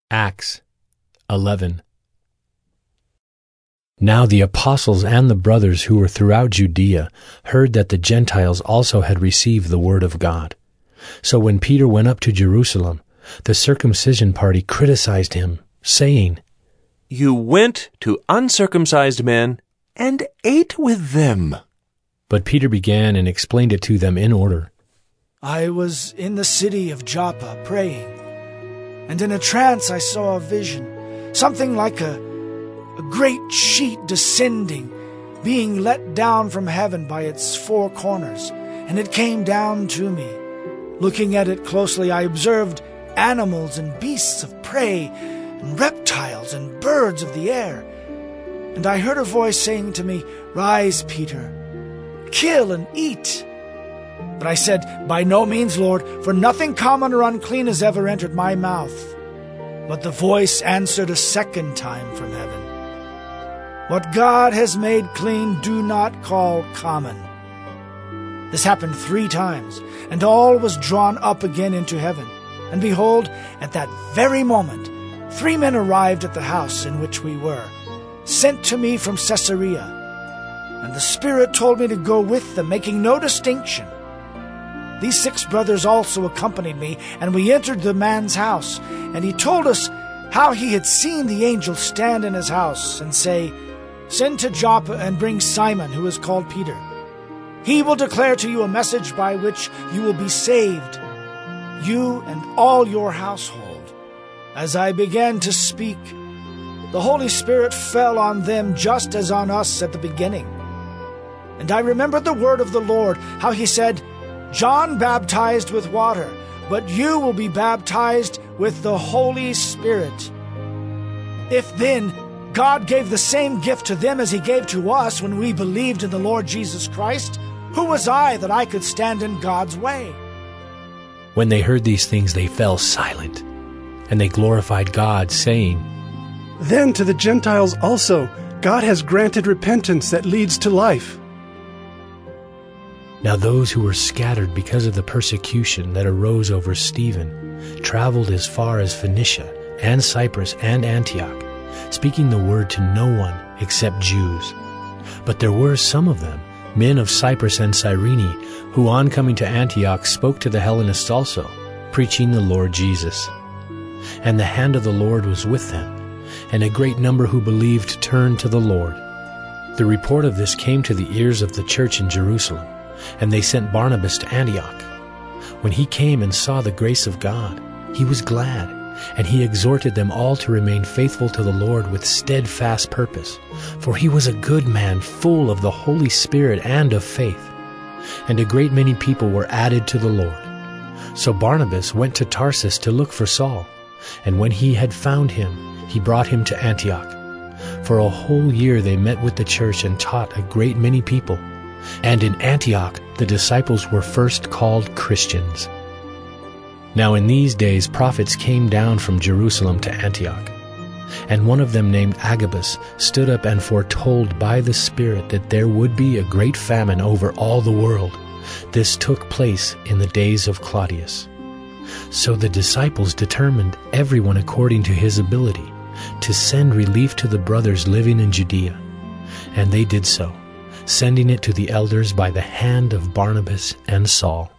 Acts 11. Now the apostles and the brothers who were throughout Judea heard that the Gentiles also had received the word of God. So when Peter went up to Jerusalem, the circumcision party criticized him, saying, "You went to uncircumcised men and ate with them." But Peter began and explained it to them in order. I was in the city of Joppa praying, and in a trance I saw a vision, something like a great sheet descending, being let down from heaven by its four corners, and it came down to me. Looking at it closely, I observed animals and beasts of prey, and reptiles and birds of the air. And I heard a voice saying to me, "Rise, Peter, kill and eat." But I said, "By no means, Lord, for nothing common or unclean has ever entered my mouth." But the voice answered a second time from heaven, "What God has made clean, do not call common." This happened 3 times, and all was drawn up again into heaven. And behold, at that very moment, 3 men arrived at the house in which we were, sent to me from Caesarea. And the Spirit told me to go with them, making no distinction. These 6 brothers also accompanied me, and we entered the man's house. And he told us how he had seen the angel stand in his house and say, "Send to Joppa and bring Simon, who is called Peter. He will declare to you a message by which you will be saved, you and all your household." As I began to speak, the Holy Spirit fell on them just as on us at the beginning. And I remembered the word of the Lord, how he said, "John baptized with water, but you will be baptized with the Holy Spirit." If then God gave the same gift to them as he gave to us when we believed in the Lord Jesus Christ, who was I that I could stand in God's way? When they heard these things, they fell silent, and they glorified God, saying, "Then to the Gentiles also God has granted repentance that leads to life." Now those who were scattered because of the persecution that arose over Stephen traveled as far as Phoenicia and Cyprus and Antioch, speaking the word to no one except Jews. But there were some of them, men of Cyprus and Cyrene, who on coming to Antioch spoke to the Hellenists also, preaching the Lord Jesus. And the hand of the Lord was with them, and a great number who believed turned to the Lord. The report of this came to the ears of the church in Jerusalem, and they sent Barnabas to Antioch. When he came and saw the grace of God, he was glad, and he exhorted them all to remain faithful to the Lord with steadfast purpose. For he was a good man, full of the Holy Spirit and of faith. And a great many people were added to the Lord. So Barnabas went to Tarsus to look for Saul, and when he had found him, he brought him to Antioch. For a whole year they met with the church and taught a great many people. And in Antioch the disciples were first called Christians. Now in these days prophets came down from Jerusalem to Antioch. And one of them named Agabus stood up and foretold by the Spirit that there would be a great famine over all the world. This took place in the days of Claudius. So the disciples determined, everyone according to his ability, to send relief to the brothers living in Judea. And they did so, sending it to the elders by the hand of Barnabas and Saul.